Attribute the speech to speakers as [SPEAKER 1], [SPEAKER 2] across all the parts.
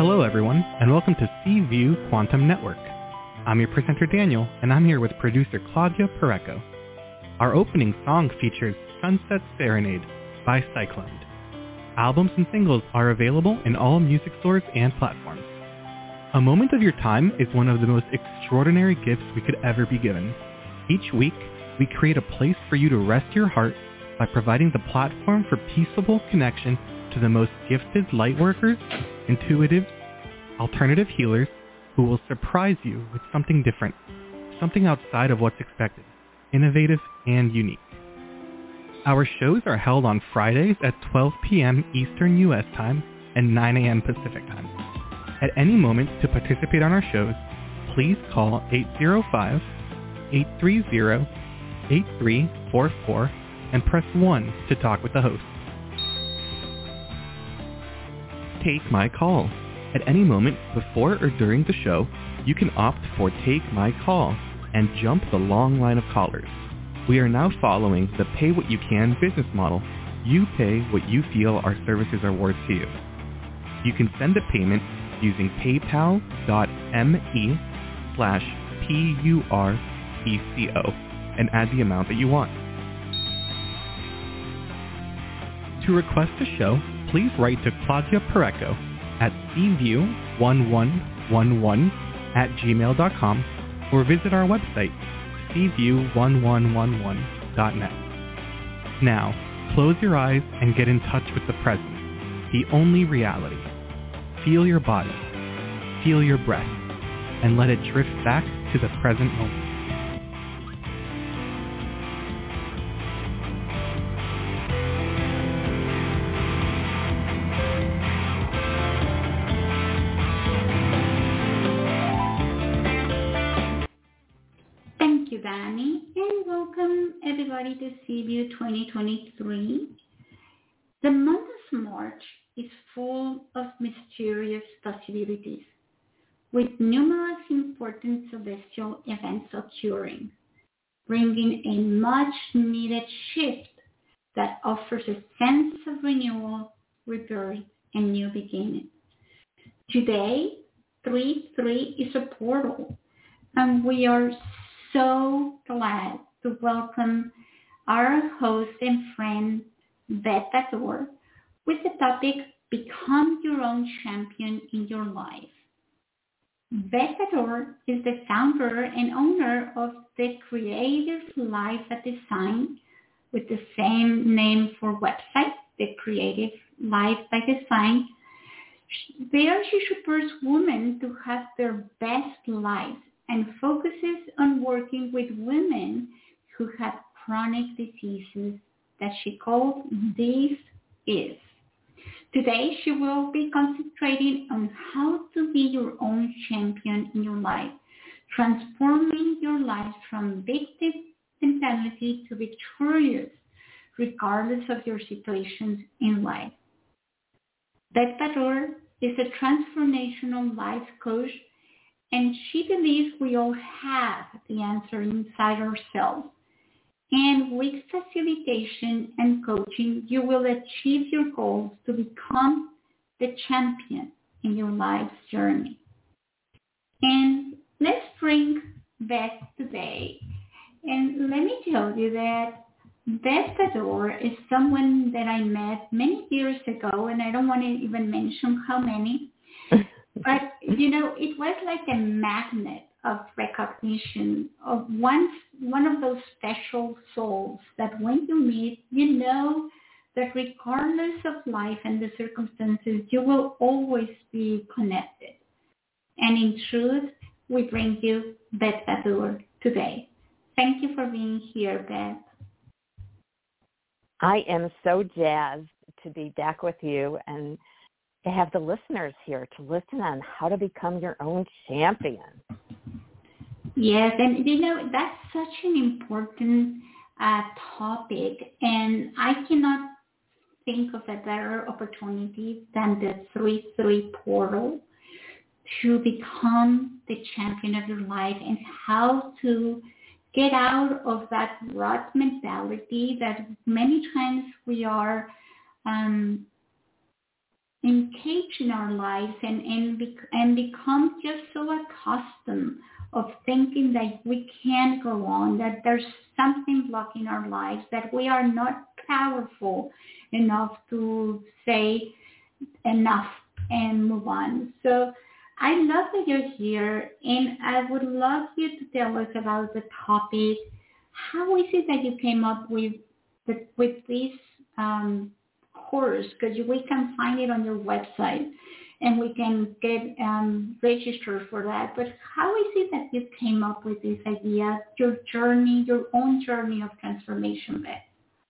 [SPEAKER 1] Hello everyone, and welcome to Seaview Quantum Network. I'm your presenter Daniel, and I'm here with producer Claudia Pareco. Our opening song features Sunset Serenade by Cyclone. Albums and singles are available in all music stores and platforms. A moment of your time is one of the most extraordinary gifts we could ever be given. Each week, we create a place for you to rest your heart by providing the platform for peaceable connection to the most gifted lightworkers, intuitives, alternative healers who will surprise you with something different, something outside of what's expected, innovative and unique. Our shows are held on Fridays at 12 p.m. Eastern U.S. time and 9 a.m. Pacific time. At any moment to participate on our shows, please call 805-830-8344 and press 1 to talk with the host. Take My Call. At any moment before or during the show, you can opt for Take My Call and jump the long line of callers. We are now following the pay what you can business model. You pay what you feel our services are worth to you. You can send a payment using paypal.me/PURECO and add the amount that you want. To request a show, please write to Claudia Pareco at seaview1111@gmail.com or visit our website, seaview1111.net. Now, close your eyes and get in touch with the present, the only reality. Feel your body, feel your breath, and let it drift back to the present moment.
[SPEAKER 2] Danny, and welcome everybody to Seaview 2023. The month of March is full of mysterious possibilities, with numerous important celestial events occurring, bringing a much-needed shift that offers a sense of renewal, rebirth, and new beginning. Today, 3-3 is a portal, and we are so glad to welcome our host and friend, Beth Bator, with the topic, Become Your Own Champion in Your Life. Beth Bator is the founder and owner of The Creative Life at Design, with the same name for website, The Creative Life by Design. There she supports women to have their best lives and focuses on working with women who have chronic diseases that she calls This Is. Today, she will be concentrating on how to be your own champion in your life, transforming your life from victim mentality to victorious, regardless of your situations in life. Beth Bator is a transformational life coach, and she believes we all have the answer inside ourselves. And with facilitation and coaching, you will achieve your goals to become the champion in your life's journey. And let's bring Beth today. And let me tell you that Beth Bator is someone that I met many years ago, and I don't want to even mention how many. But, it was like a magnet of recognition of one of those special souls that when you meet, you know that regardless of life and the circumstances, you will always be connected. And in truth, we bring you Beth Bator today. Thank you for being here, Beth.
[SPEAKER 3] I am so jazzed to be back with you and to have the listeners here to listen on how to become your own champion.
[SPEAKER 2] Yes, and that's such an important topic, and I cannot think of a better opportunity than the 3-3 portal to become the champion of your life and how to get out of that rut mentality that many times we are engage in our lives and become just so accustomed of thinking that we can't go on, that there's something blocking our lives, that we are not powerful enough to say enough and move on. So I love that you're here, and I would love you to tell us about the topic. How is it that you came up with this course? Because we can find it on your website, and we can get registered for that. But how is it that you came up with this idea, your journey, your own journey of transformation, Beth?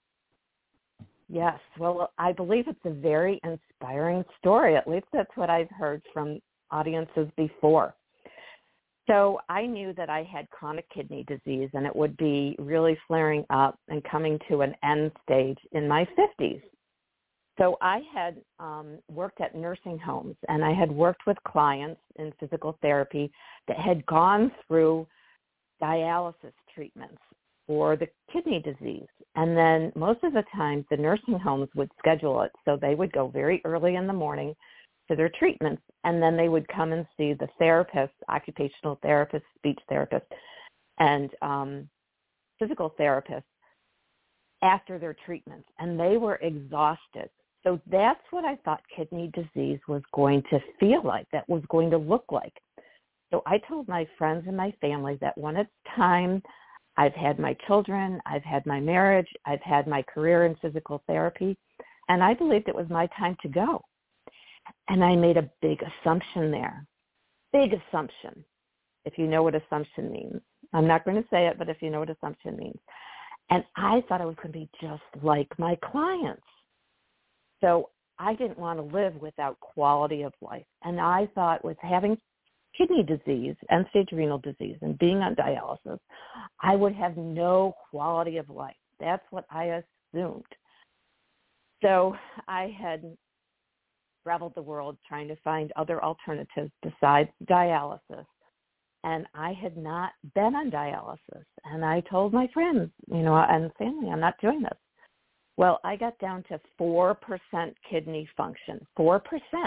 [SPEAKER 3] Yes, well, I believe it's a very inspiring story. At least that's what I've heard from audiences before. So I knew that I had chronic kidney disease, and it would be really flaring up and coming to an end stage in my 50s. So I had worked at nursing homes, and I had worked with clients in physical therapy that had gone through dialysis treatments for the kidney disease. And then most of the time, the nursing homes would schedule it. So they would go very early in the morning to their treatments, and then they would come and see the therapist, occupational therapist, speech therapist, and physical therapist after their treatments. And they were exhausted. So that's what I thought kidney disease was going to feel like, that was going to look like. So I told my friends and my family that when it's time, I've had my children, I've had my marriage, I've had my career in physical therapy, and I believed it was my time to go. And I made a big assumption there. Big assumption, if you know what assumption means. I'm not going to say it, but if you know what assumption means. And I thought I was going to be just like my clients. So I didn't want to live without quality of life. And I thought with having kidney disease, end-stage renal disease, and being on dialysis, I would have no quality of life. That's what I assumed. So I had traveled the world trying to find other alternatives besides dialysis. And I had not been on dialysis. And I told my friends, and family, I'm not doing this. Well, I got down to 4% kidney function, 4%.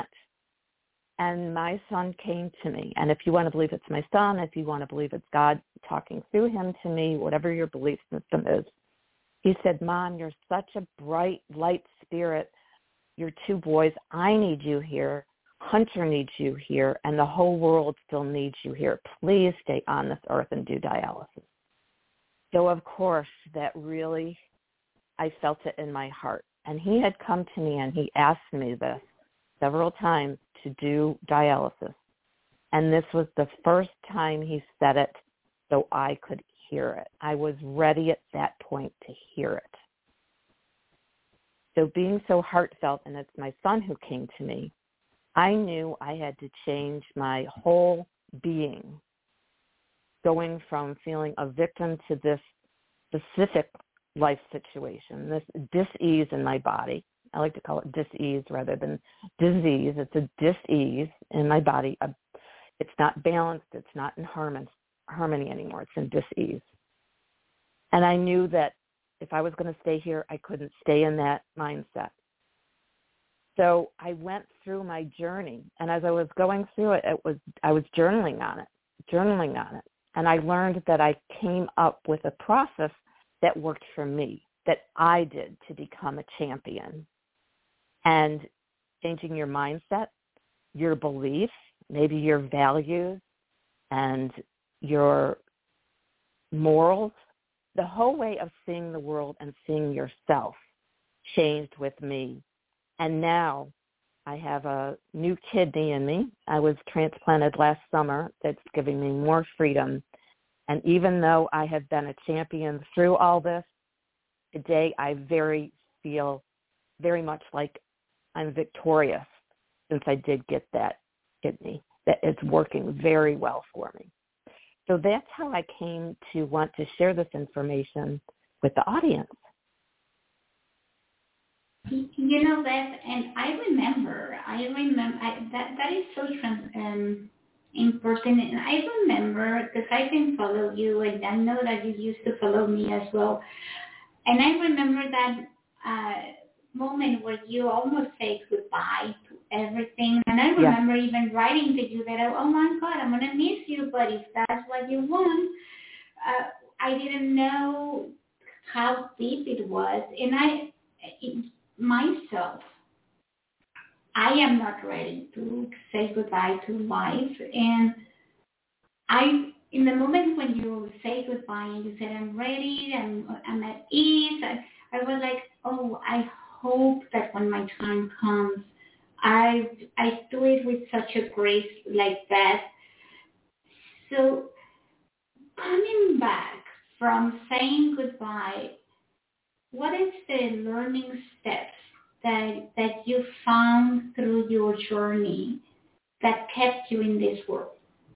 [SPEAKER 3] And my son came to me. And if you want to believe it's my son, if you want to believe it's God talking through him to me, whatever your belief system is, he said, Mom, you're such a bright, light spirit. Your 2 boys, I need you here. Hunter needs you here. And the whole world still needs you here. Please stay on this earth and do dialysis. So, of course, that really, I felt it in my heart. And he had come to me and he asked me this several times to do dialysis. And this was the first time he said it so I could hear it. I was ready at that point to hear it. So being so heartfelt, and it's my son who came to me, I knew I had to change my whole being, going from feeling a victim to this specific life situation, this dis-ease in my body. I like to call it dis-ease rather than disease. It's a dis-ease in my body. It's not balanced. It's not in harmony anymore. It's in dis-ease. And I knew that if I was going to stay here, I couldn't stay in that mindset. So I went through my journey. And as I was going through it, I was journaling on it. And I learned that I came up with a process that worked for me, that I did to become a champion. And changing your mindset, your beliefs, maybe your values and your morals, the whole way of seeing the world and seeing yourself changed with me. And now I have a new kidney in me. I was transplanted last summer. That's giving me more freedom. And even though I have been a champion through all this, today I feel very much like I'm victorious since I did get that kidney, that it's working very well for me. So that's how I came to want to share this information with the audience.
[SPEAKER 2] Beth, and I remember that is so important. And I remember, because I can follow you, and I know that you used to follow me as well. And I remember that moment where you almost say goodbye to everything. And I remember even writing to you that, oh my God, I'm going to miss you, but if that's what you want, I didn't know how deep it was. And myself, I am not ready to say goodbye to life. And in the moment when you say goodbye and you said, I'm ready, I'm at ease, I was like, oh, I hope that when my time comes, I do it with such a grace like that. So coming back from saying goodbye, what is the learning steps that you found through your journey that kept you in this world?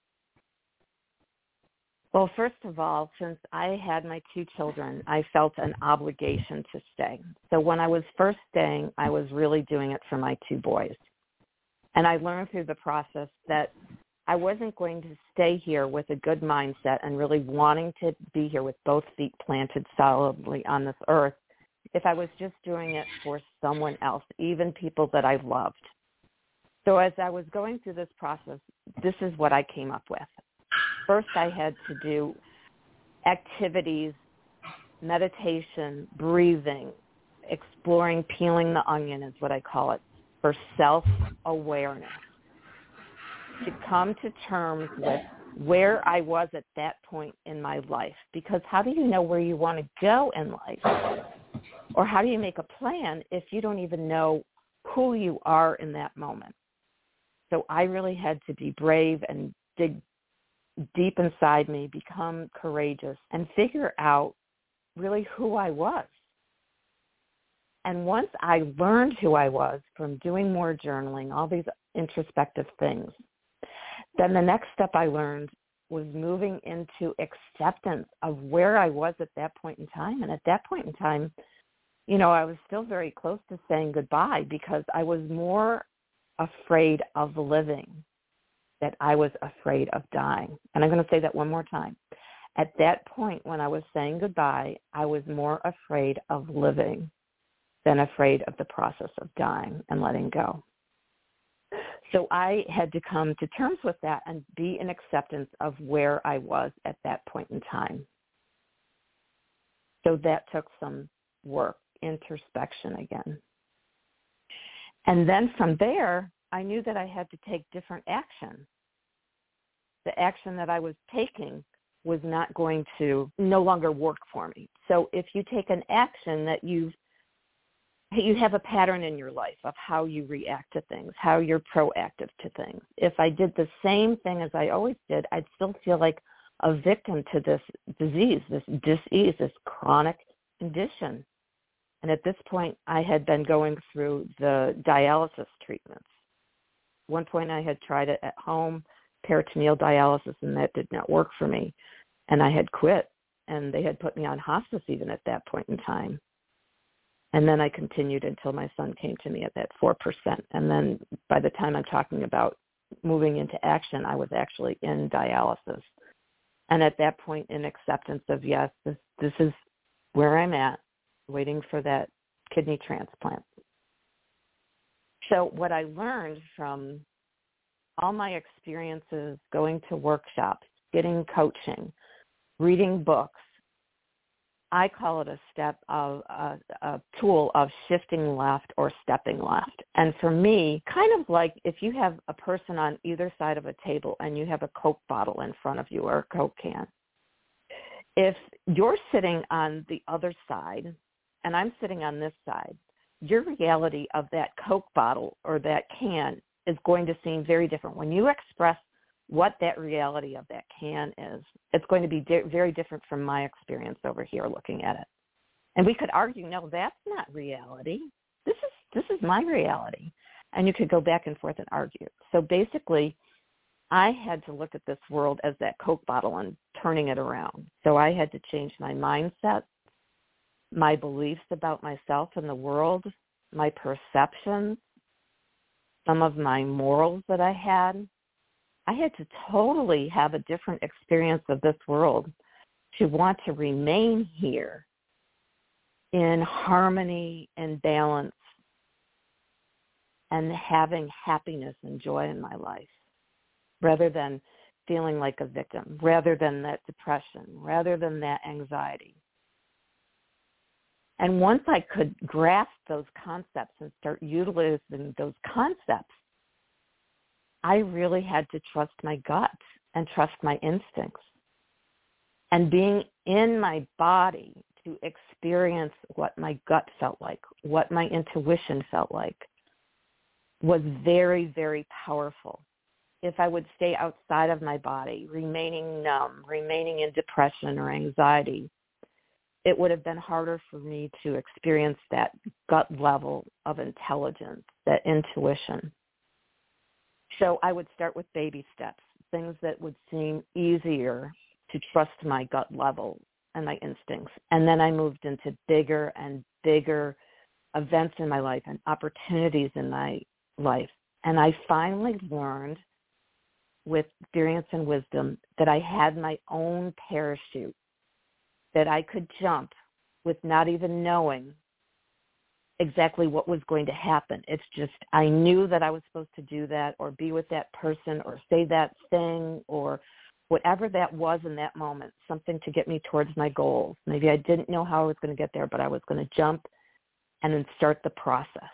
[SPEAKER 3] Well, first of all, since I had my 2 children, I felt an obligation to stay. So when I was first staying, I was really doing it for my 2 boys. And I learned through the process that I wasn't going to stay here with a good mindset and really wanting to be here with both feet planted solidly on this earth if I was just doing it for someone else, even people that I loved. So as I was going through this process, this is what I came up with. First, I had to do activities, meditation, breathing, exploring, peeling the onion is what I call it, for self-awareness, to come to terms with where I was at that point in my life. Because how do you know where you want to go in life? Or how do you make a plan if you don't even know who you are in that moment? So I really had to be brave and dig deep inside me, become courageous, and figure out really who I was. And once I learned who I was from doing more journaling, all these introspective things, then the next step I learned was moving into acceptance of where I was at that point in time. And at that point in time, I was still very close to saying goodbye because I was more afraid of living than I was afraid of dying. And I'm going to say that one more time. At that point when I was saying goodbye, I was more afraid of living than afraid of the process of dying and letting go. So I had to come to terms with that and be in acceptance of where I was at that point in time. So that took some work, introspection again. And then from there, I knew that I had to take different action. The action that I was taking was not going to no longer work for me. So if you take an action that you have a pattern in your life of how you react to things, how you're proactive to things. If I did the same thing as I always did, I'd still feel like a victim to this disease, this dis-ease, this chronic condition. And at this point, I had been going through the dialysis treatments. At one point, I had tried it at home, peritoneal dialysis, and that did not work for me. And I had quit, and they had put me on hospice even at that point in time. And then I continued until my son came to me at that 4%. And then by the time I'm talking about moving into action, I was actually in dialysis. And at that point, in acceptance of, yes, this is where I'm at, waiting for that kidney transplant. So what I learned from all my experiences, going to workshops, getting coaching, reading books, I call it a step of a tool of shifting left or stepping left. And for me, kind of like if you have a person on either side of a table and you have a Coke bottle in front of you or a Coke can. If you're sitting on the other side and I'm sitting on this side, your reality of that Coke bottle or that can is going to seem very different. When you express what that reality of that can is, it's going to be very different from my experience over here looking at it. And we could argue, no, that's not reality. This is my reality. And you could go back and forth and argue. So basically, I had to look at this world as that Coke bottle and turning it around. So I had to change my mindset, my beliefs about myself and the world, my perceptions, some of my morals that I had. I had to totally have a different experience of this world to want to remain here in harmony and balance and having happiness and joy in my life, rather than feeling like a victim, rather than that depression, rather than that anxiety. And once I could grasp those concepts and start utilizing those concepts, I really had to trust my gut and trust my instincts. And being in my body to experience what my gut felt like, what my intuition felt like, was very, very powerful. If I would stay outside of my body, remaining numb, remaining in depression or anxiety, it would have been harder for me to experience that gut level of intelligence, that intuition. So I would start with baby steps, things that would seem easier to trust my gut level and my instincts. And then I moved into bigger and bigger events in my life and opportunities in my life. And I finally learned with experience and wisdom that I had my own parachute, that I could jump with not even knowing exactly what was going to happen. It's just I knew that I was supposed to do that or be with that person or say that thing or whatever that was in that moment, something to get me towards my goals. Maybe I didn't know how I was going to get there, but I was going to jump and then start the process.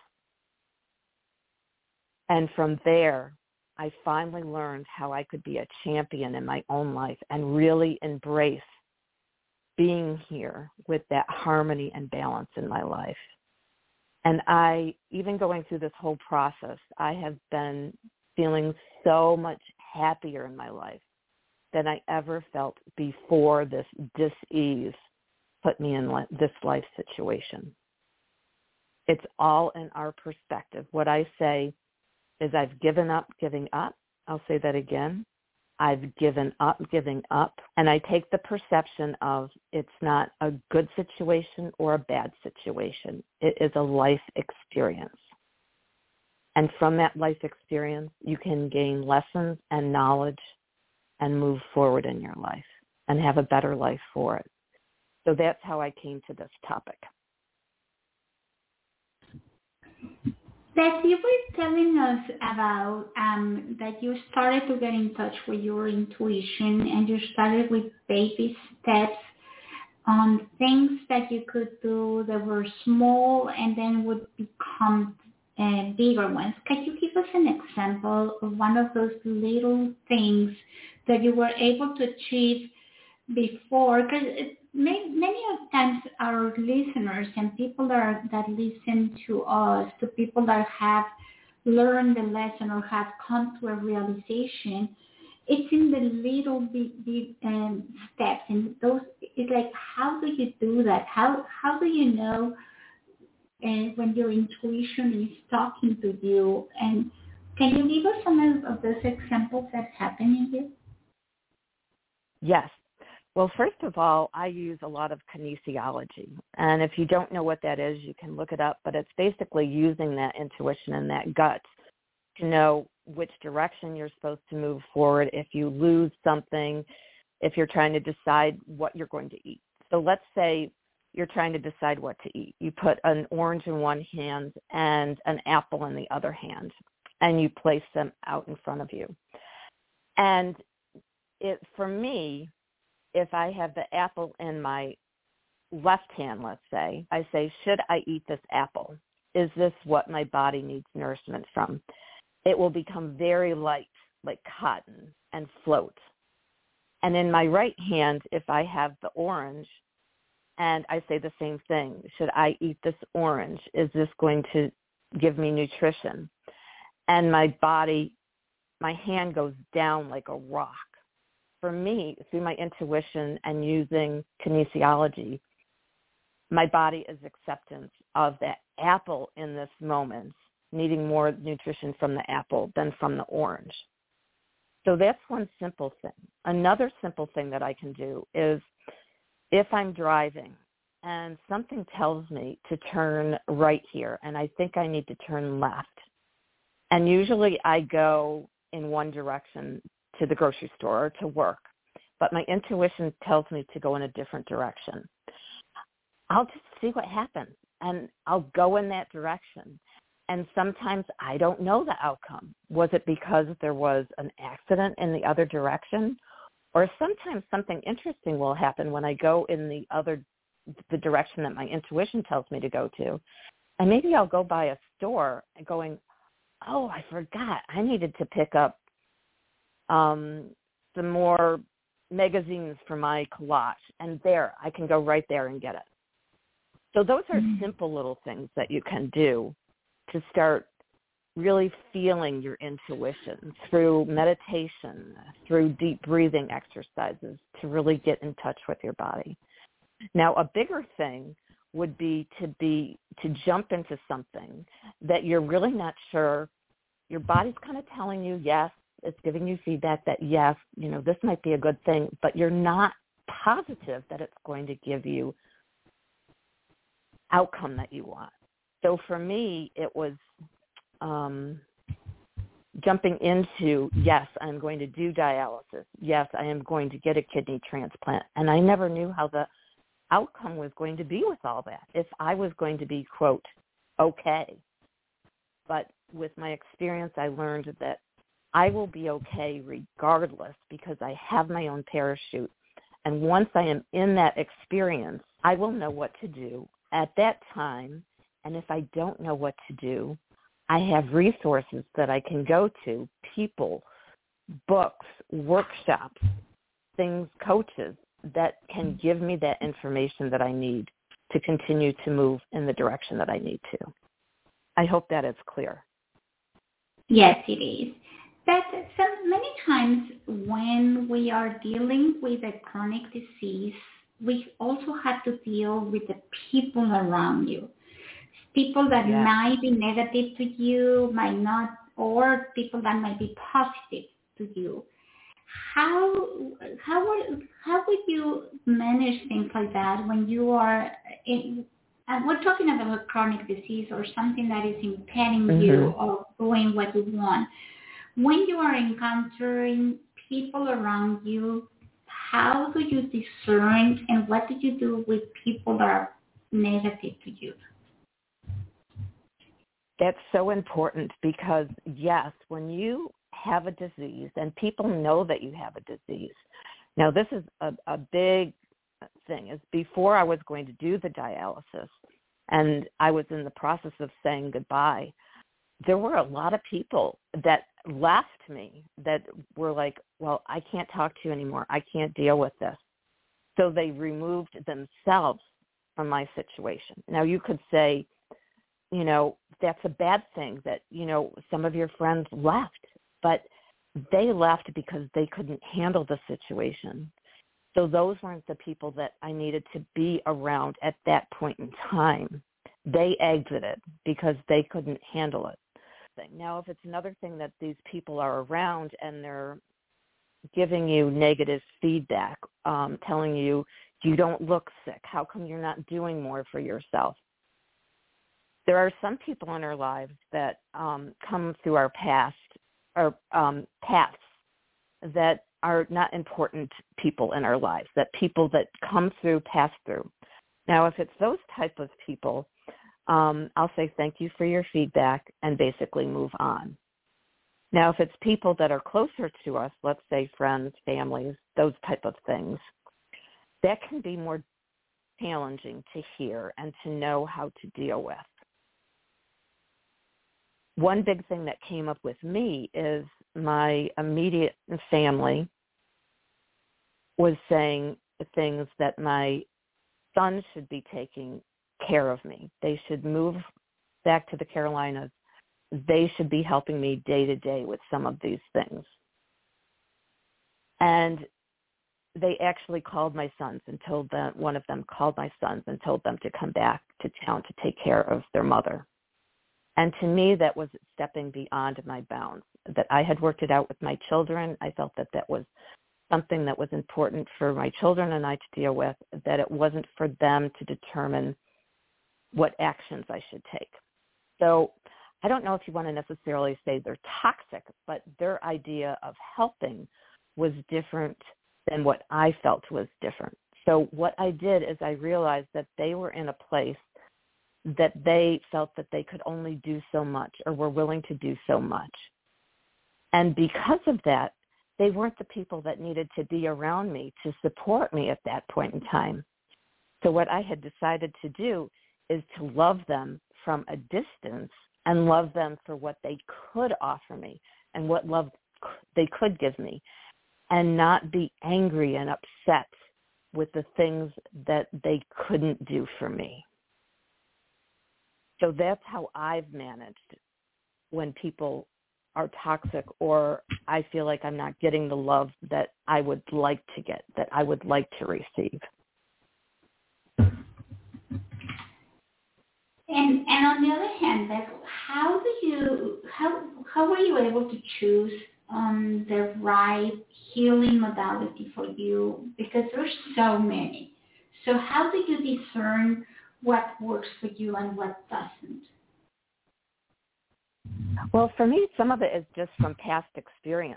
[SPEAKER 3] And from there, I finally learned how I could be a champion in my own life and really embrace being here with that harmony and balance in my life. And even going through this whole process, I have been feeling so much happier in my life than I ever felt before this dis-ease put me in this life situation. It's all in our perspective. What I say is I've given up giving up. I'll say that again. I've given up giving up. And I take the perception of it's not a good situation or a bad situation. It is a life experience. And from that life experience, you can gain lessons and knowledge and move forward in your life and have a better life for it. So that's how I came to this topic.
[SPEAKER 2] Beth, you were telling us about that you started to get in touch with your intuition and you started with baby steps on things that you could do that were small and then would become bigger ones. Can you give us an example of one of those little things that you were able to achieve before? Because many of times our listeners and people that listen to us, to people that have learned the lesson or have come to a realization, it's in the little big steps. And those, it's like, how do you do that? How do you know when your intuition is talking to you? And can you give us some of those examples that happen in you?
[SPEAKER 3] Yes. Well, first of all, I use a lot of kinesiology. And if you don't know what that is, you can look it up. But it's basically using that intuition and that gut to know which direction you're supposed to move forward if you lose something, if you're trying to decide what you're going to eat. So let's say you're trying to decide what to eat. You put an orange in one hand and an apple in the other hand, and you place them out in front of you. And for me, if I have the apple in my left hand, let's say, I say, should I eat this apple? Is this what my body needs nourishment from? It will become very light, like cotton, and float. And in my right hand, if I have the orange, and I say the same thing, should I eat this orange? Is this going to give me nutrition? And my body, my hand goes down like a rock. For me, through my intuition and using kinesiology, my body is acceptance of that apple in this moment, needing more nutrition from the apple than from the orange. So that's one simple thing. Another simple thing that I can do is if I'm driving and something tells me to turn right here and I think I need to turn left, and usually I go in one direction to the grocery store or to work, but my intuition tells me to go in a different direction. I'll just see what happens, and I'll go in that direction. And sometimes I don't know the outcome. Was it because there was an accident in the other direction? Or sometimes something interesting will happen when I go in the direction that my intuition tells me to go to. And maybe I'll go by a store and going, oh, I forgot. I needed to pick up some more magazines for my collage. And there, I can go right there and get it. So those are simple little things that you can do to start really feeling your intuition through meditation, through deep breathing exercises to really get in touch with your body. Now, a bigger thing would be to jump into something that you're really not sure. Your body's kind of telling you, yes, it's giving you feedback that, yes, this might be a good thing, but you're not positive that it's going to give you outcome that you want. So for me, it was jumping into, yes, I'm going to do dialysis. Yes, I am going to get a kidney transplant. And I never knew how the outcome was going to be with all that, if I was going to be, quote, okay. But with my experience, I learned that I will be okay regardless because I have my own parachute. And once I am in that experience, I will know what to do at that time. And if I don't know what to do, I have resources that I can go to, people, books, workshops, things, coaches that can give me that information that I need to continue to move in the direction that I need to. I hope that is clear.
[SPEAKER 2] Yes, it is. That so many times when we are dealing with a chronic disease, we also have to deal with the people around you. People that might be negative to you, might not, or people that might be positive to you. How would you manage things like that when you are in? And we're talking about a chronic disease or something that is impeding you of doing what you want. When you are encountering people around you, how do you discern and what do you do with people that are negative to you?
[SPEAKER 3] That's so important because, yes, when you have a disease and people know that you have a disease. Now, this is a big thing. Is before I was going to do the dialysis and I was in the process of saying goodbye, there were a lot of people that left me that were like, well, I can't talk to you anymore. I can't deal with this. So they removed themselves from my situation. Now, you could say, that's a bad thing that, some of your friends left, but they left because they couldn't handle the situation. So those weren't the people that I needed to be around at that point in time. They exited because they couldn't handle it. Now, if it's another thing that these people are around and they're giving you negative feedback, telling you don't look sick, how come you're not doing more for yourself? There are some people in our lives that come through our past or paths that are not important people in our lives, that people that come through, pass through. Now, if it's those type of people, I'll say thank you for your feedback and basically move on. Now, if it's people that are closer to us, let's say friends, families, those type of things, that can be more challenging to hear and to know how to deal with. One big thing that came up with me is my immediate family was saying things that my son should be taking care of me. They should move back to the Carolinas. They should be helping me day to day with some of these things. And they actually called my sons and told them, one of them called my sons and told them to come back to town to take care of their mother. And to me, that was stepping beyond my bounds, that I had worked it out with my children. I felt that that was something that was important for my children and I to deal with, that it wasn't for them to determine what actions I should take. So I don't know if you want to necessarily say they're toxic, but their idea of helping was different than what I felt was different. So what I did is I realized that they were in a place that they felt that they could only do so much or were willing to do so much. And because of that, they weren't the people that needed to be around me to support me at that point in time. So what I had decided to do is to love them from a distance and love them for what they could offer me and what love they could give me, and not be angry and upset with the things that they couldn't do for me. So that's how I've managed when people are toxic or I feel like I'm not getting the love that I would like to get, that I would like to receive.
[SPEAKER 2] And on the other hand, Beth, how were you able to choose the right healing modality for you? Because there's so many. So how do you discern what works for you and what doesn't?
[SPEAKER 3] Well, for me, some of it is just from past experience.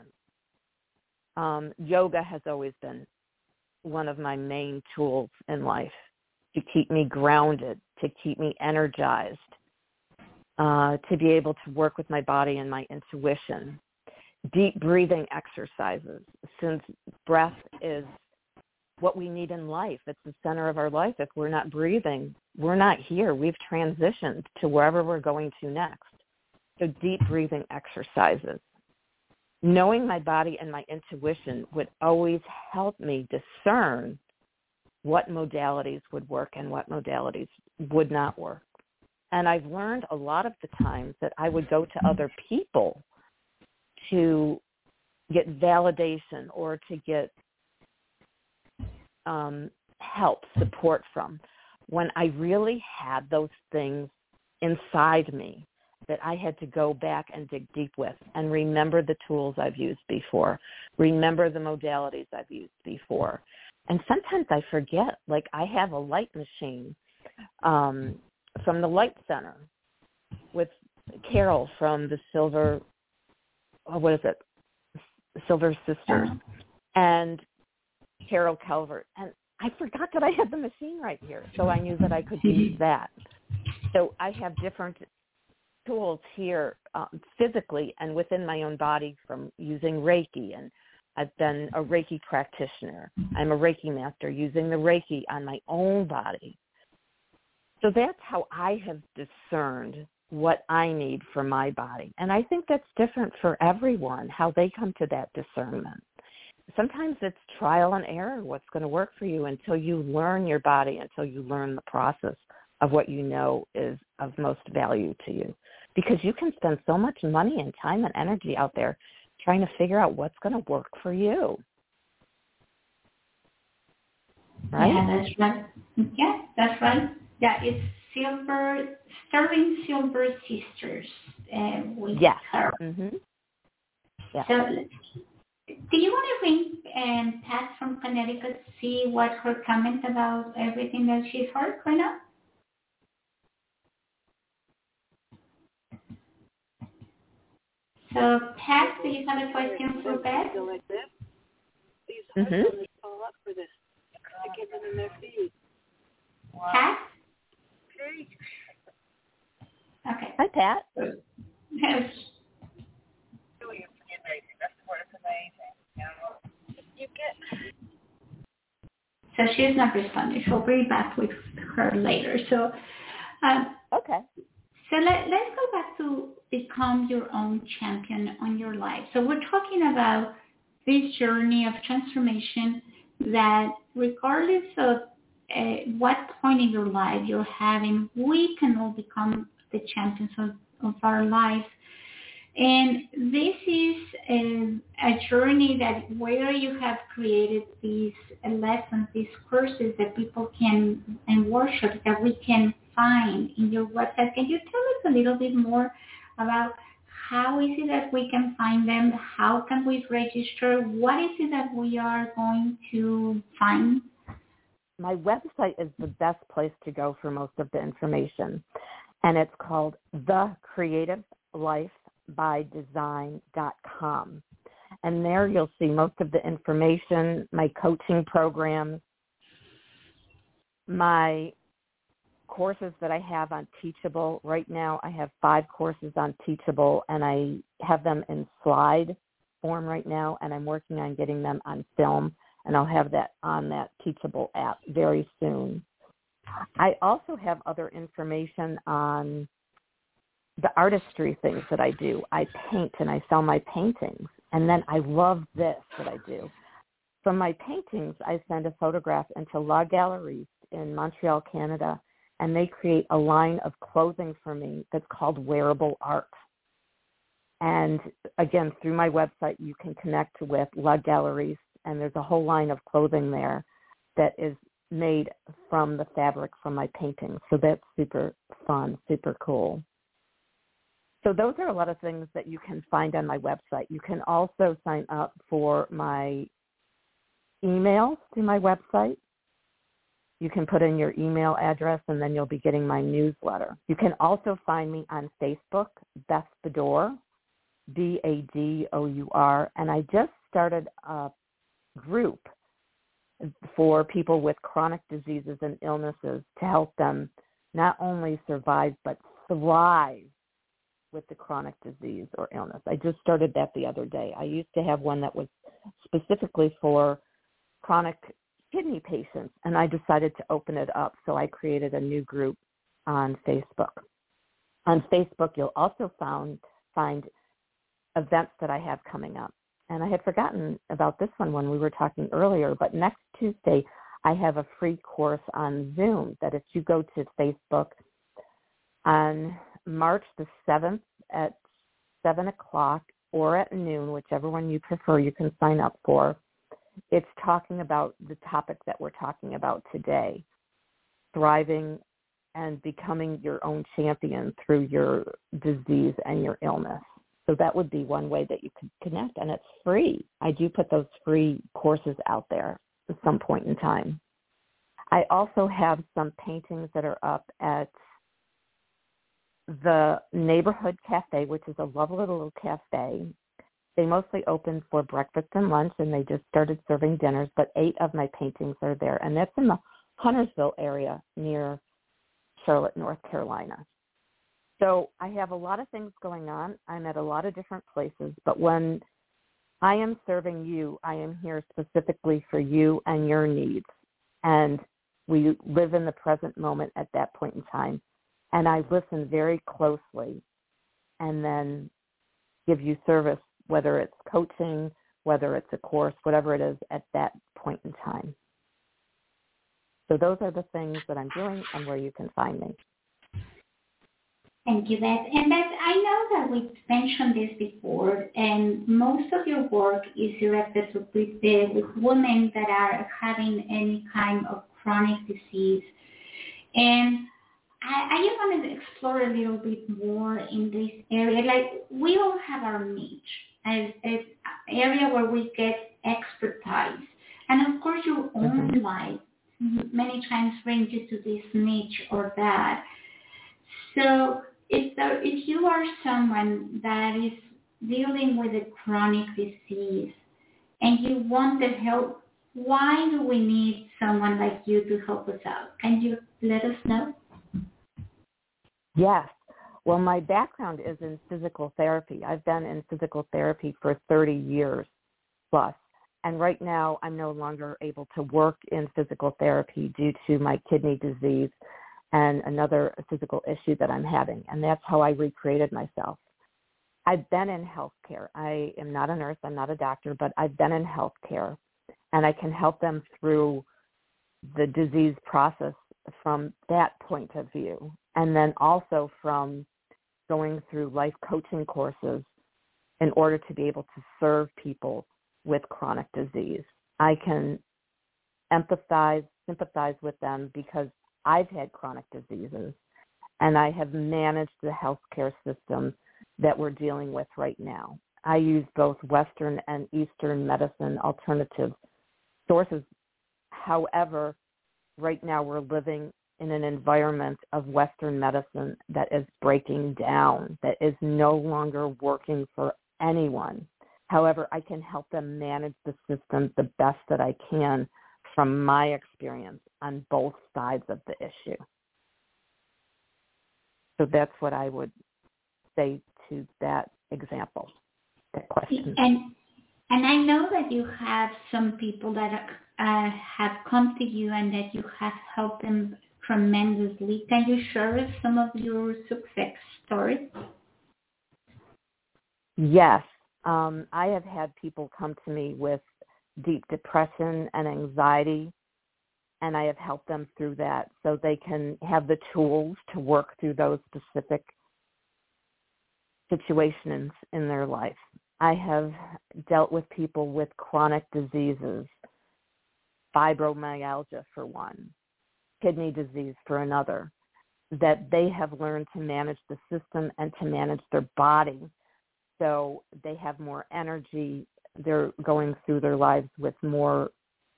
[SPEAKER 3] Yoga has always been one of my main tools in life to keep me grounded, to keep me energized, to be able to work with my body and my intuition. Deep breathing exercises, since breath is what we need in life. It's the center of our life. If we're not breathing, we're not here. We've transitioned to wherever we're going to next. So deep breathing exercises. Knowing my body and my intuition would always help me discern what modalities would work and what modalities would not work. And I've learned a lot of the times that I would go to other people to get validation or to get help, support from, when I really had those things inside me that I had to go back and dig deep with and remember the tools I've used before, remember the modalities I've used before. And sometimes I forget, like I have a light machine from the Light Center with Carol from the Silver Sisters and Carol Calvert. And I forgot that I had the machine right here, so I knew that I could use that. So I have different tools here physically and within my own body from using Reiki, and I've been a Reiki practitioner. I'm a Reiki master using the Reiki on my own body. So that's how I have discerned what I need for my body. And I think that's different for everyone, how they come to that discernment. Sometimes it's trial and error, what's going to work for you until you learn your body, until you learn the process of what you know is of most value to you. Because you can spend so much money and time and energy out there trying to figure out what's going to work for you. Right?
[SPEAKER 2] Yeah, that's right. Yeah, that's right. Yeah, it's Sterling Silver Sisters with her.
[SPEAKER 3] Mm-hmm. Yeah.
[SPEAKER 2] So do you want to ring Pat from Connecticut to see what her comment about everything that she's heard right now? So, Pat, do you have a question for Beth?
[SPEAKER 3] Mm-hmm.
[SPEAKER 2] Pat? Okay.
[SPEAKER 3] Hi, Pat.
[SPEAKER 2] So she's not responding. She'll be back with her later. So,
[SPEAKER 3] okay.
[SPEAKER 2] So let's go back to become your own champion on your life. So we're talking about this journey of transformation that regardless of what point in your life you're having, we can all become the champions of our life. And this is a journey that where you have created these lessons, these courses that people can, and workshops that we can find in your website. Can you tell us a little bit more about how is it that we can find them? How can we register? What is it that we are going to find?
[SPEAKER 3] My website is the best place to go for most of the information. And it's called thecreativelifebydesign.com. And there you'll see most of the information, my coaching programs, my courses that I have on Teachable. Right now I have 5 courses on Teachable, and I have them in slide form right now, and I'm working on getting them on film, and I'll have that on that Teachable app very soon. I also have other information on the artistry things that I do. I paint and I sell my paintings, and then I love this that I do. From my paintings, I send a photograph into La Galerie in Montreal, Canada, and they create a line of clothing for me that's called Wearable Art. And again, through my website, you can connect with La Galerie, and there's a whole line of clothing there that is made from the fabric from my paintings. So that's super fun, super cool. So those are a lot of things that you can find on my website. You can also sign up for my emails through my website. You can put in your email address, and then you'll be getting my newsletter. You can also find me on Facebook, Beth Badour, Badour, and I just started a group for people with chronic diseases and illnesses to help them not only survive but thrive with the chronic disease or illness. I just started that the other day. I used to have one that was specifically for chronic kidney patients, and I decided to open it up, so I created a new group on Facebook. On Facebook, you'll also find events that I have coming up. And I had forgotten about this one when we were talking earlier, but next Tuesday, I have a free course on Zoom that if you go to Facebook on March the 7th at 7 o'clock or at noon, whichever one you prefer, you can sign up for. It's talking about the topic that we're talking about today, thriving and becoming your own champion through your disease and your illness. So that would be one way that you could connect, and it's free. I do put those free courses out there at some point in time. I also have some paintings that are up at the Neighborhood Cafe, which is a lovely little cafe. They mostly open for breakfast and lunch, and they just started serving dinners, but 8 of my paintings are there, and that's in the Huntersville area near Charlotte, North Carolina. So I have a lot of things going on. I'm at a lot of different places, but when I am serving you, I am here specifically for you and your needs. And we live in the present moment at that point in time. And I listen very closely and then give you service, whether it's coaching, whether it's a course, whatever it is at that point in time. So those are the things that I'm doing and where you can find me.
[SPEAKER 2] Thank you, Beth. And Beth, I know that we've mentioned this before, and most of your work is directed with women that are having any kind of chronic disease. And I just wanted to explore a little bit more in this area. Like, we all have our niche as an area where we get expertise. And of course, your own life many times brings you to this niche or that. So if you are someone that is dealing with a chronic disease and you want the help, why do we need someone like you to help us out? Can you let us know?
[SPEAKER 3] Yes. Well, my background is in physical therapy. I've been in physical therapy for 30 years plus. And right now I'm no longer able to work in physical therapy due to my kidney disease and another physical issue that I'm having. And that's how I recreated myself. I've been in healthcare. I am not a nurse. I'm not a doctor, but I've been in healthcare, and I can help them through the disease process from that point of view. And then also from going through life coaching courses in order to be able to serve people with chronic disease. I can empathize, sympathize with them because I've had chronic diseases, and I have managed the healthcare system that we're dealing with right now. I use both Western and Eastern medicine alternative sources. However, right now we're living in an environment of Western medicine that is breaking down, that is no longer working for anyone. However, I can help them manage the system the best that I can from my experience on both sides of the issue. So that's what I would say to that example, that question.
[SPEAKER 2] And I know that you have some people that have come to you and that you have helped them tremendously. Can you share us some of your success stories?
[SPEAKER 3] Yes. I have had people come to me with deep depression and anxiety, and I have helped them through that so they can have the tools to work through those specific situations in their life. I have dealt with people with chronic diseases, fibromyalgia for one, kidney disease for another, that they have learned to manage the system and to manage their body so they have more energy. They're going through their lives with more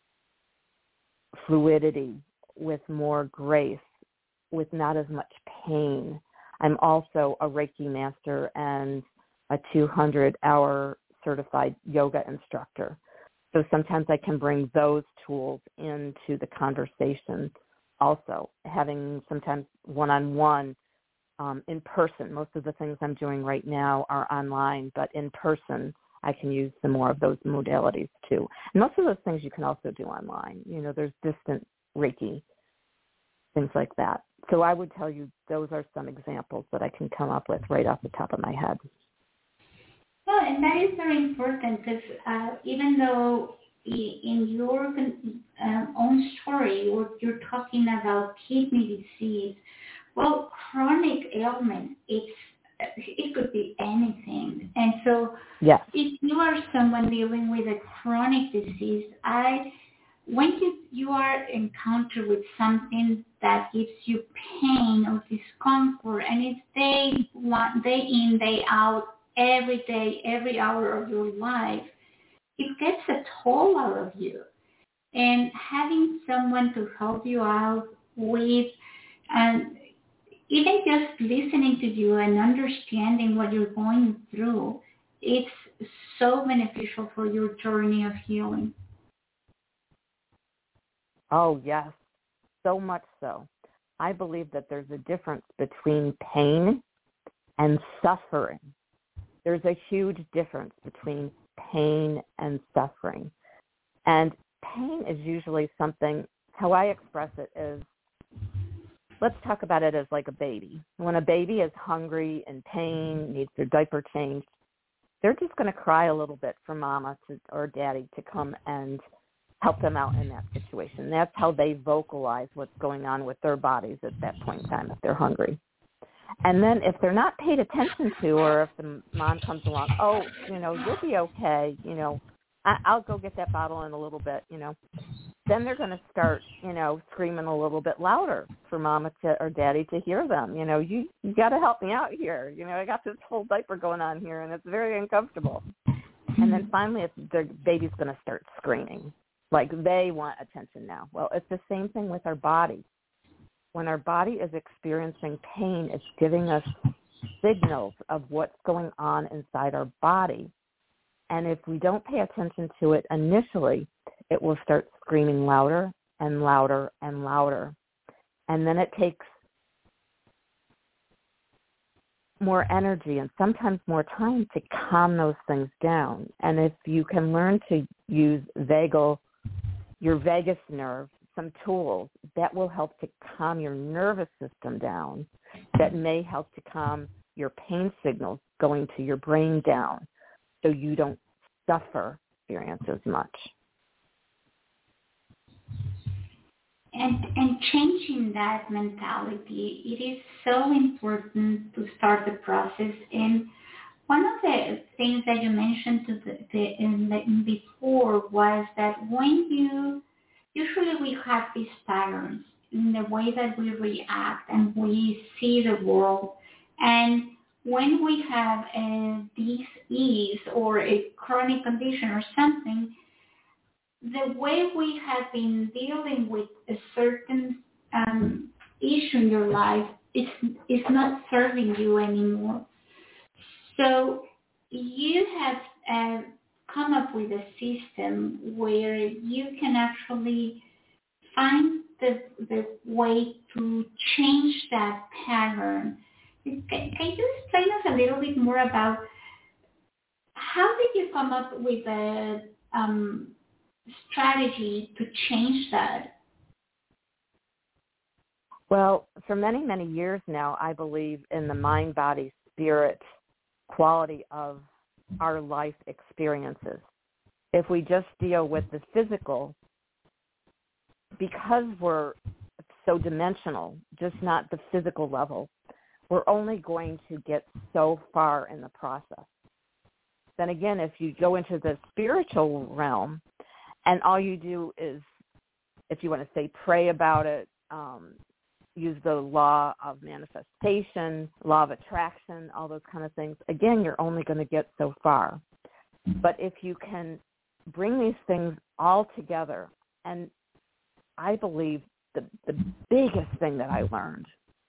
[SPEAKER 3] fluidity, with more grace, with not as much pain. I'm also a Reiki master and a 200-hour certified yoga instructor. So sometimes I can bring those tools into the conversation also, having sometimes one-on-one in person. Most of the things I'm doing right now are online, but in person I can use some more of those modalities too. And most of those things you can also do online. You know, there's distant Reiki, things like that. So I would tell you those are some examples that I can come up with right off the top of my head.
[SPEAKER 2] Well, and that is very important because even though in your own story you're talking about kidney disease, well, chronic ailment, it could be anything. And so
[SPEAKER 3] yes.
[SPEAKER 2] If you are someone dealing with a chronic disease, when you are encountered with something that gives you pain or discomfort, and it's day in, day out, every day, every hour of your life, it gets a toll out of you. And having someone to help you out with, and even just listening to you and understanding what you're going through, it's so beneficial for your journey of healing.
[SPEAKER 3] Oh, yes, so much so. I believe that there's a difference between pain and suffering. There's a huge difference between pain and suffering. And pain is usually something, how I express it is, let's talk about it as like a baby. When a baby is hungry and pain, needs their diaper changed, they're just going to cry a little bit for mama or daddy to come and help them out in that situation. That's how they vocalize what's going on with their bodies at that point in time if they're hungry. And then if they're not paid attention to, or if the mom comes along, oh, you'll be okay, I'll go get that bottle in a little bit, then they're going to start, screaming a little bit louder for mama or daddy to hear them. You got to help me out here. I got this whole diaper going on here, and it's very uncomfortable. And then finally, the baby's going to start screaming, like they want attention now. Well, it's the same thing with our body. When our body is experiencing pain, it's giving us signals of what's going on inside our body. And if we don't pay attention to it initially, it will start screaming louder and louder and louder. And then it takes more energy and sometimes more time to calm those things down. And if you can learn to use your vagus nerve, some tools that will help to calm your nervous system down, that may help to calm your pain signals going to your brain down so you don't suffer experience as much.
[SPEAKER 2] And changing that mentality, it is so important to start the process. And one of the things that you mentioned before was that usually we have these patterns in the way that we react and we see the world. And when we have a disease or a chronic condition or something, the way we have been dealing with a certain issue in your life is not serving you anymore. So you have come up with a system where you can actually find the way to change that pattern Can you explain us a little bit more about how did you come up with a strategy to change that?
[SPEAKER 3] Well, for many, many years now, I believe in the mind, body, spirit quality of our life experiences. If we just deal with the physical, because we're so dimensional, just not the physical level, we're only going to get so far in the process. Then again, if you go into the spiritual realm and all you do is, if you want to say, pray about it, use the law of manifestation, law of attraction, all those kind of things, again, you're only going to get so far. But if you can bring these things all together, and I believe the biggest thing that I learned,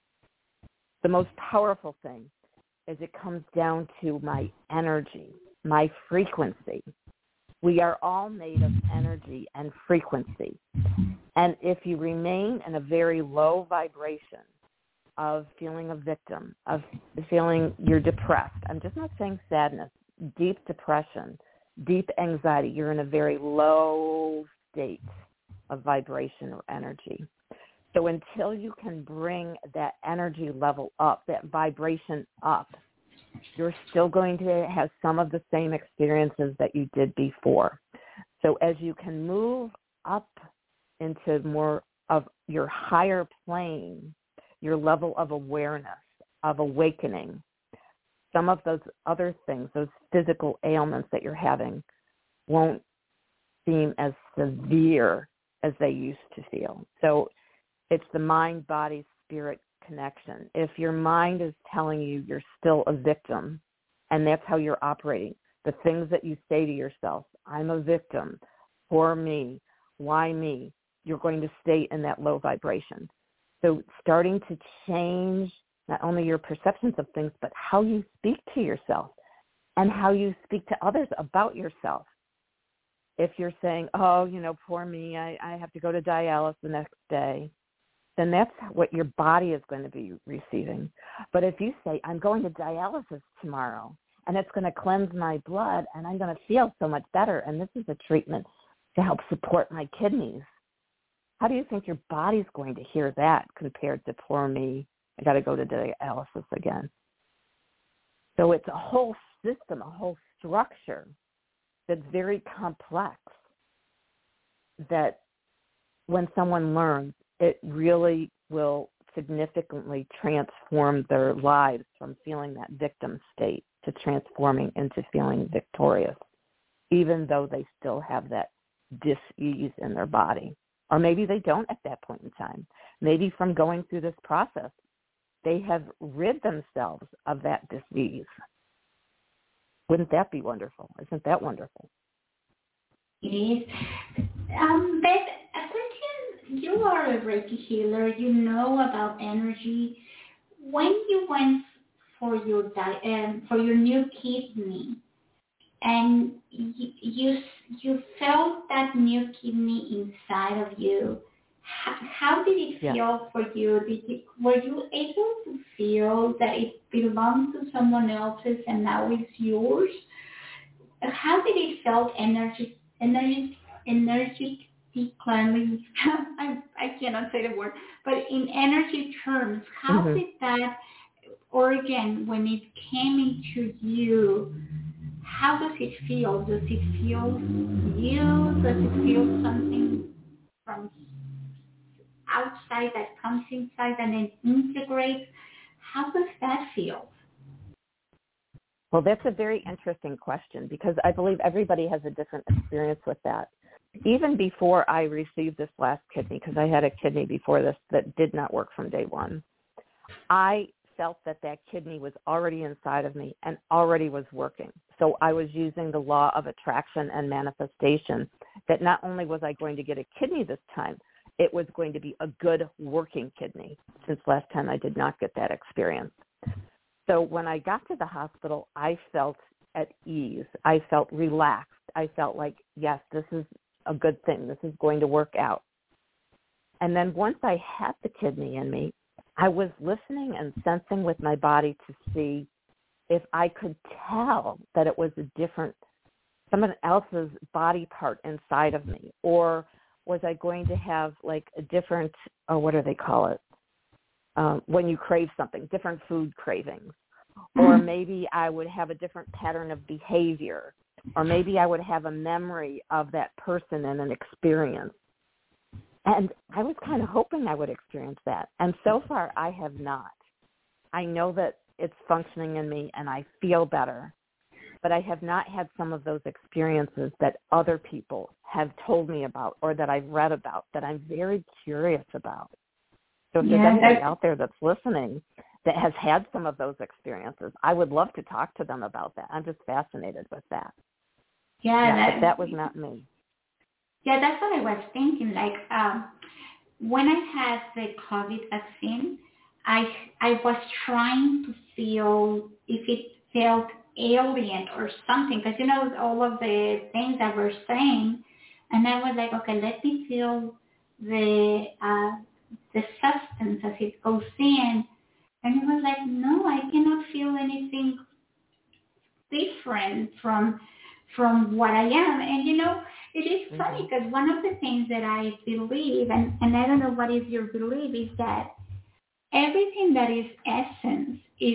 [SPEAKER 3] the most powerful thing, is it comes down to my energy, my frequency. We are all made of energy and frequency. And if you remain in a very low vibration of feeling a victim, of feeling you're depressed, I'm just not saying sadness, deep depression, deep anxiety, you're in a very low state of vibration or energy. So until you can bring that energy level up, that vibration up, you're still going to have some of the same experiences that you did before. So as you can move up into more of your higher plane, your level of awareness, of awakening, some of those other things, those physical ailments that you're having, won't seem as severe as they used to feel. So it's the mind, body, spirit connection. If your mind is telling you you're still a victim, and that's how you're operating, the things that you say to yourself, I'm a victim, poor me, why me, you're going to stay in that low vibration. So starting to change not only your perceptions of things, but how you speak to yourself and how you speak to others about yourself. If you're saying, oh, poor me, I have to go to dialysis the next day, then that's what your body is going to be receiving. But if you say, I'm going to dialysis tomorrow, and it's going to cleanse my blood, and I'm going to feel so much better, and this is a treatment to help support my kidneys, how do you think your body's going to hear that compared to, poor me, I got to go to dialysis again? So it's a whole system, a whole structure that's very complex, that when someone learns, it really will significantly transform their lives from feeling that victim state to transforming into feeling victorious, even though they still have that dis-ease in their body. Or maybe they don't at that point in time. Maybe from going through this process, they have rid themselves of that dis-ease. Wouldn't that be wonderful? Isn't that wonderful?
[SPEAKER 2] It is. Beth, since you are a Reiki healer, you know about energy. When you went for your new kidney, and you felt that new kidney inside of you, how did it feel for you? Were you able to feel that it belonged to someone else's and now it's yours? How did it feel energetically? I cannot say the word, but in energy terms, how did that organ, when it came into you, how does it feel? Does it feel you? Does it feel something from outside that comes inside and then integrates? How does that feel?
[SPEAKER 3] Well, that's a very interesting question, because I believe everybody has a different experience with that. Even before I received this last kidney, because I had a kidney before this that did not work from day one, I felt that kidney was already inside of me and already was working. So I was using the law of attraction and manifestation, that not only was I going to get a kidney this time, it was going to be a good working kidney, since last time I did not get that experience. So when I got to the hospital, I felt at ease. I felt relaxed. I felt like, yes, this is a good thing. This is going to work out. And then once I had the kidney in me, I was listening and sensing with my body to see if I could tell that it was someone else's body part inside of me, or was I going to have like a different, what do they call it? When you crave something, different food cravings. Or maybe I would have a different pattern of behavior. Or maybe I would have a memory of that person and an experience. And I was kind of hoping I would experience that. And so far, I have not. I know that it's functioning in me and I feel better. But I have not had some of those experiences that other people have told me about or that I've read about that I'm very curious about. So if there's anybody out there that's listening that has had some of those experiences, I would love to talk to them about that. I'm just fascinated with that. But that was not me.
[SPEAKER 2] Yeah, that's what I was thinking. Like when I had the COVID vaccine, I was trying to feel if it felt alien or something, because all of the things that we're saying, and I was like, okay, let me feel the substance as it goes in, and it was like, no, I cannot feel anything different from what I am. And it is funny because one of the things that I believe, and I don't know what is your belief, is that everything that is essence is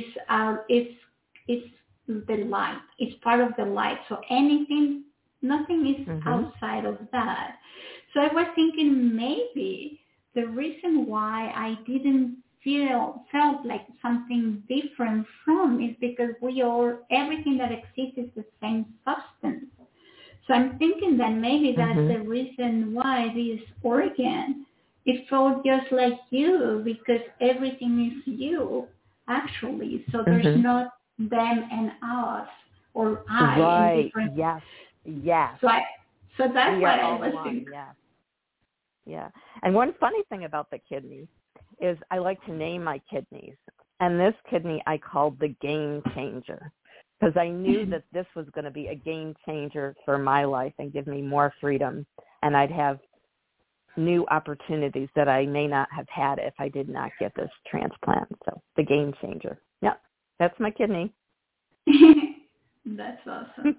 [SPEAKER 2] the light. It's part of the light. So nothing is outside of that. So I was thinking maybe the reason why I didn't felt like something different from is because everything that exists is the same substance. So I'm thinking that maybe that's the reason why this organ, it felt just like you, because everything is you, actually. So there's not them and us, or I.
[SPEAKER 3] Right, yes.
[SPEAKER 2] So that's what I was thinking.
[SPEAKER 3] Yeah. And one funny thing about the kidney is I like to name my kidneys. And this kidney I called the Game Changer, because I knew that this was going to be a game changer for my life and give me more freedom. And I'd have new opportunities that I may not have had if I did not get this transplant. So the Game Changer. Yeah, that's my kidney.
[SPEAKER 2] That's awesome.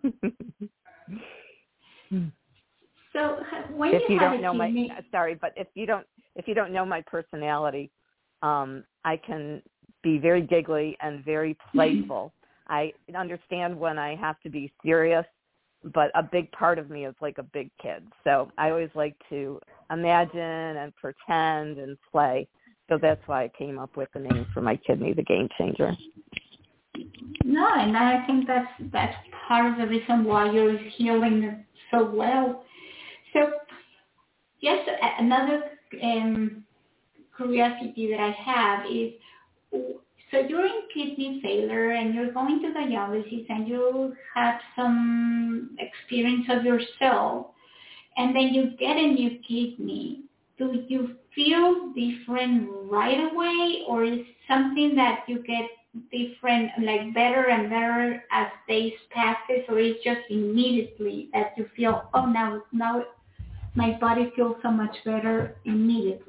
[SPEAKER 2] So when
[SPEAKER 3] if you
[SPEAKER 2] have
[SPEAKER 3] don't
[SPEAKER 2] a
[SPEAKER 3] know
[SPEAKER 2] kidney...
[SPEAKER 3] but if you don't know my personality, I can be very giggly and very playful. I understand when I have to be serious, but a big part of me is like a big kid. So I always like to imagine and pretend and play. So that's why I came up with the name for my kidney, the Game Changer.
[SPEAKER 2] No, and I think that's part of the reason why you're healing so well. So just another curiosity that I have is, so you're in kidney failure and you're going to dialysis and you have some experience of yourself, and then you get a new kidney. Do you feel different right away, or is something that you get different, like better and better as days passes, or is just immediately that you feel, oh, now my body feels so much better immediately?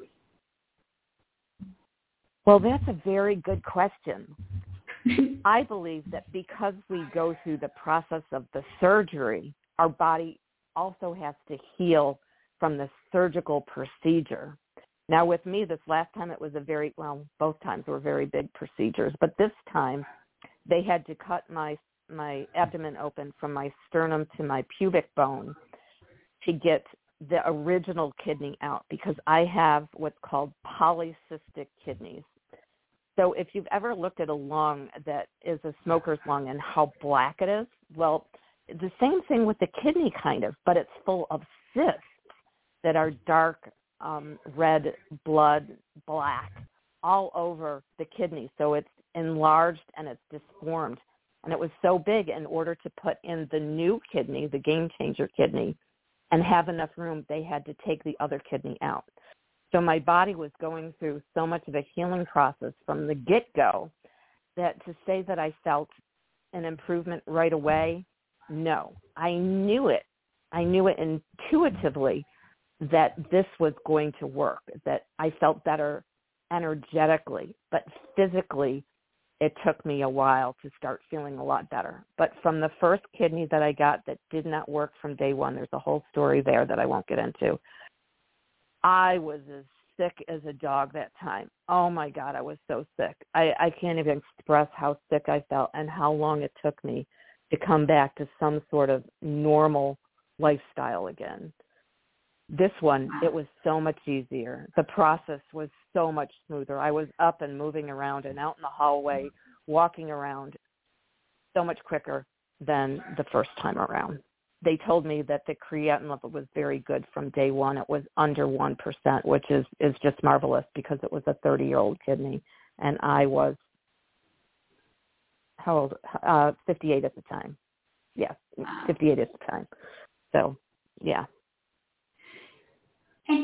[SPEAKER 3] Well, that's a very good question. I believe that because we go through the process of the surgery, our body also has to heal from the surgical procedure. Now with me, this last time it was both times were very big procedures, but this time they had to cut my abdomen open from my sternum to my pubic bone to get the original kidney out, because I have what's called polycystic kidneys. So if you've ever looked at a lung that is a smoker's lung and how black it is, well, the same thing with the kidney kind of, but it's full of cysts that are dark, red, blood, black, all over the kidney. So it's enlarged and it's disformed. And it was so big, in order to put in the new kidney, the Game Changer kidney, and have enough room, they had to take the other kidney out. So my body was going through so much of a healing process from the get-go that to say that I felt an improvement right away, no. I knew it. I knew it intuitively that this was going to work, that I felt better energetically, but physically, it took me a while to start feeling a lot better. But from the first kidney that I got that did not work from day one, there's a whole story there that I won't get into. I was as sick as a dog that time. Oh, my God, I was so sick. I can't even express how sick I felt and how long it took me to come back to some sort of normal lifestyle again. This one, it was so much easier. The process was so much smoother. I was up and moving around and out in the hallway, walking around so much quicker than the first time around. They told me that the creatinine level was very good from day one. It was under 1%, which is just marvelous because it was a 30-year-old kidney, and I was, how old? 58 at the time. Yes, 58 at the time. So, yeah.
[SPEAKER 2] And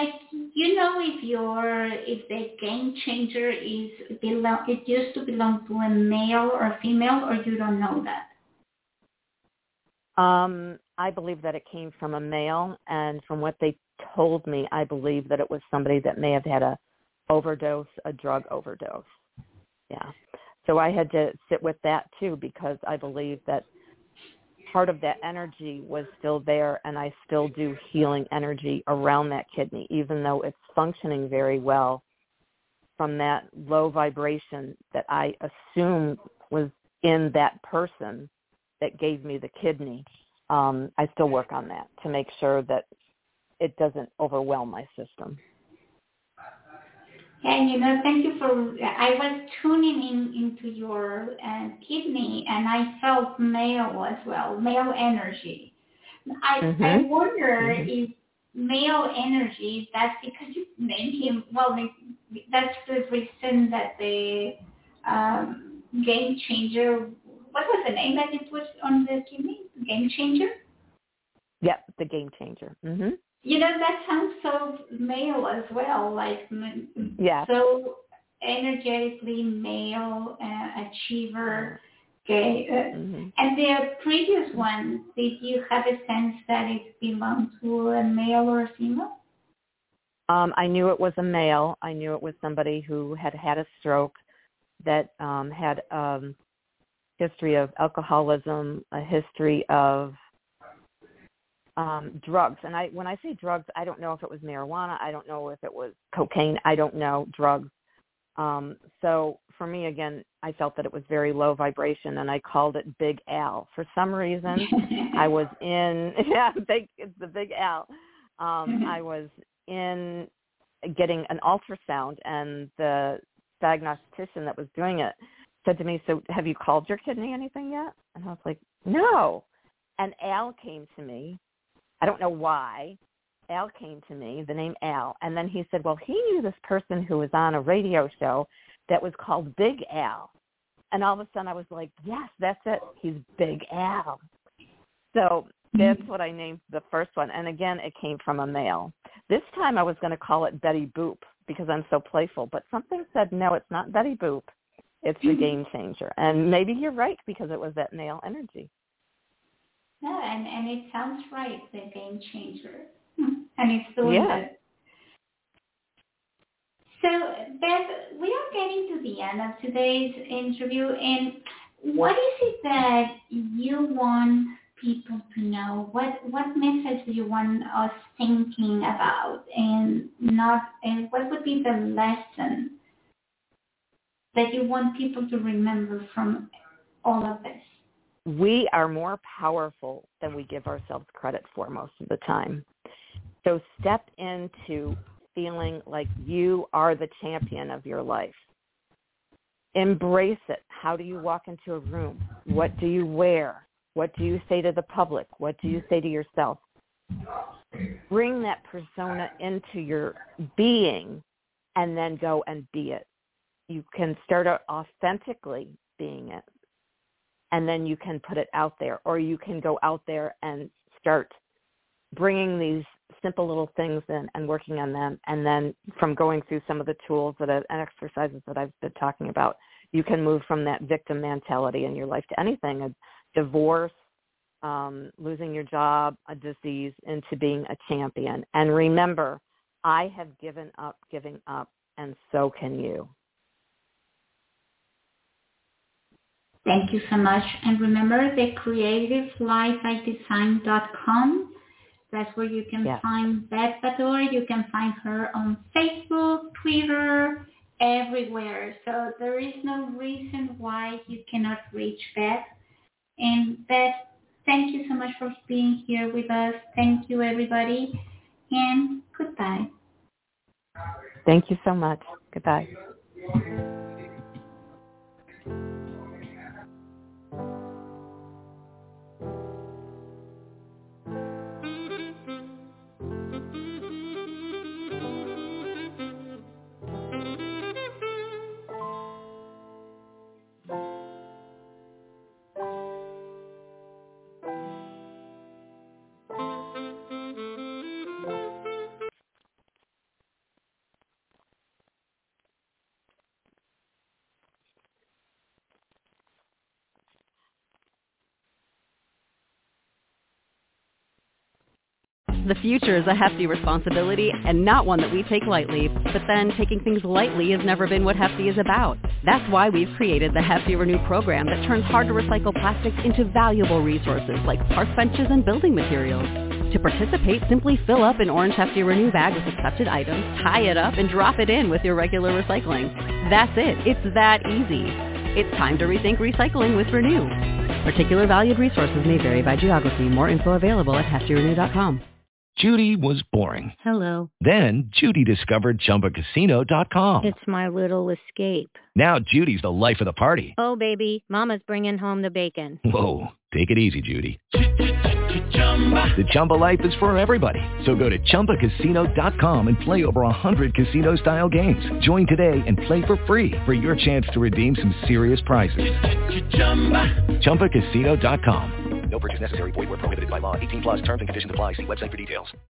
[SPEAKER 2] if the game changer it used to belong to a male or a female, or you don't know that?
[SPEAKER 3] I believe that it came from a male, and from what they told me, I believe that it was somebody that may have had a drug overdose. Yeah. So I had to sit with that too, because I believe that part of that energy was still there, and I still do healing energy around that kidney, even though it's functioning very well from that low vibration that I assumed was in that person that gave me the kidney. I still work on that to make sure that it doesn't overwhelm my system.
[SPEAKER 2] And, thank you I was tuning into your kidney, and I felt male as well, male energy. I wonder if male energy, that's because you named him, well, that's the reason that the game changer, what was the name that you put on the kidney? Game changer?
[SPEAKER 3] Yep, the game changer. Mm-hmm.
[SPEAKER 2] That sounds so male as well, like so energetically male, achiever. Okay. And the previous one, did you have a sense that it belonged to a male or a female?
[SPEAKER 3] I knew it was a male. I knew it was somebody who had had a stroke, that had history of alcoholism, a history of drugs. And when I say drugs, I don't know if it was marijuana. I don't know if it was cocaine. I don't know, drugs. So for me, again, I felt that it was very low vibration, and I called it Big Al. For some reason, I was in, it's the Big Al. I was in getting an ultrasound, and the diagnostician that was doing it said to me, "So have you called your kidney anything yet?" And I was like, "No." And Al came to me. I don't know why. Al came to me, the name Al. And then he said, well, he knew this person who was on a radio show that was called Big Al. And all of a sudden I was like, yes, that's it. He's Big Al. So that's what I named the first one. And again, it came from a male. This time I was going to call it Betty Boop because I'm so playful. But something said, no, it's not Betty Boop. It's the game changer. And maybe you're right because it was that male energy.
[SPEAKER 2] No, and it sounds right, the game changer. And it's doing it. So, Beth, we are getting to the end of today's interview, and what is it that you want people to know? What message do you want us thinking about, and what would be the lesson that you want people to remember from all of this?
[SPEAKER 3] We are more powerful than we give ourselves credit for most of the time. So step into feeling like you are the champion of your life. Embrace it. How do you walk into a room? What do you wear? What do you say to the public? What do you say to yourself? Bring that persona into your being and then go and be it. You can start out authentically being it, and then you can put it out there, or you can go out there and start bringing these simple little things in and working on them. And then from going through some of the tools and exercises that I've been talking about, you can move from that victim mentality in your life to anything, a divorce, losing your job, a disease, into being a champion. And remember, I have given up giving up and so can you.
[SPEAKER 2] Thank you so much. And remember the creativelifebydesign.com. That's where you can find Beth Bador. You can find her on Facebook, Twitter, everywhere. So there is no reason why you cannot reach Beth. And Beth, thank you so much for being here with us. Thank you, everybody. And goodbye.
[SPEAKER 3] Thank you so much. Goodbye.
[SPEAKER 4] The future is a hefty responsibility and not one that we take lightly, but then taking things lightly has never been what Hefty is about. That's why we've created the Hefty Renew program that turns hard-to-recycle plastics into valuable resources like park benches and building materials. To participate, simply fill up an orange Hefty Renew bag with accepted items, tie it up, and drop it in with your regular recycling. That's it. It's that easy. It's time to rethink recycling with Renew. Particular valued resources may vary by geography. More info available at heftyrenew.com.
[SPEAKER 5] Judy was boring.
[SPEAKER 6] Hello.
[SPEAKER 5] Then Judy discovered ChumbaCasino.com.
[SPEAKER 6] It's my little escape.
[SPEAKER 5] Now Judy's the life of the party.
[SPEAKER 6] Oh, baby, mama's bringing home the bacon.
[SPEAKER 5] Whoa, take it easy, Judy. The Chumba life is for everybody. So go to ChumbaCasino.com and play over 100 casino-style games. Join today and play for free for your chance to redeem some serious prizes. ChumbaCasino.com.
[SPEAKER 7] No purchase necessary. Void where prohibited by law. 18 plus terms and conditions apply. See website for details.